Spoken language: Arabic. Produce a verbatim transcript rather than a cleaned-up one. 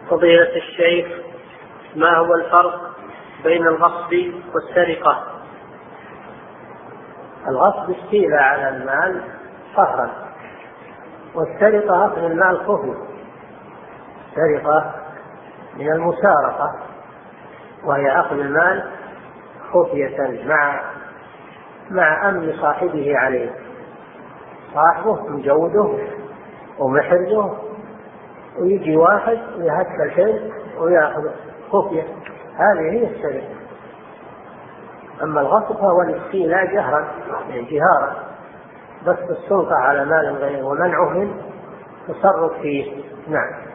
فضيلة الشيخ، ما هو الفرق بين الغصب والسرقة؟ الغصب استيلاء على المال قهرا، والسرقة أخذ المال خفية. السرقة من المسارقة، وهي أخذ المال خفية مع مع أمن صاحبه عليه، صاحبه مجوده ومحرزه، ويجي واحد ويهك الحرز ويأخذ خفية، هذه هي السرقة. أما الغصب فهو الاستيلاء جهرا، يعني جهارا، بس السلطة على مال غيره ومنعه من تصرف فيه. نعم.